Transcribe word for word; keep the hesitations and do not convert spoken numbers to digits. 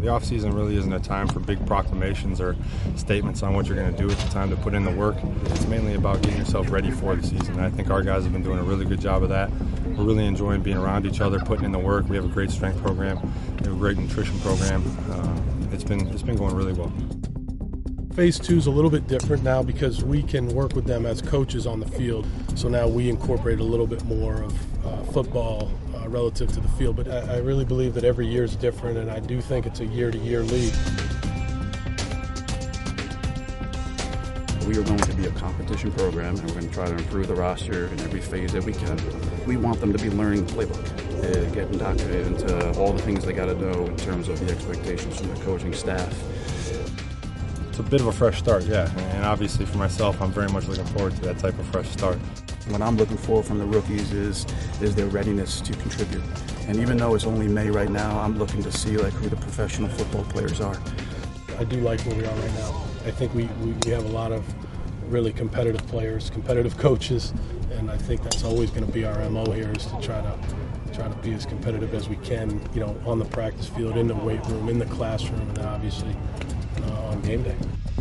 The offseason really isn't a time for big proclamations or statements on what you're going to do. It's a time to put in the work. It's mainly about getting yourself ready for the season. And I think our guys have been doing a really good job of that. We're really enjoying being around each other, putting in the work. We have a great strength program. We have a great nutrition program. Uh, it's been it's been going really well. Phase two is a little bit different now because we can work with them as coaches on the field. So now we incorporate a little bit more of uh, football uh, relative to the field. But I, I really believe that every year is different, and I do think it's a year-to-year league. We are going to be a competition program, and we're going to try to improve the roster in every phase that we can. We want them to be learning the playbook, uh, get indoctrinated into all the things they got to know in terms of the expectations from the coaching staff. It's a bit of a fresh start, yeah, and obviously for myself, I'm very much looking forward to that type of fresh start. What I'm looking for from the rookies is is their readiness to contribute. And even though it's only May right now, I'm looking to see like who the professional football players are. I do like where we are right now. I think we, we, we have a lot of really competitive players, competitive coaches, and I think that's always going to be our M O here is to try to try to be as competitive as we can, you know, on the practice field, in the weight room, in the classroom, and then obviously uh, on game day.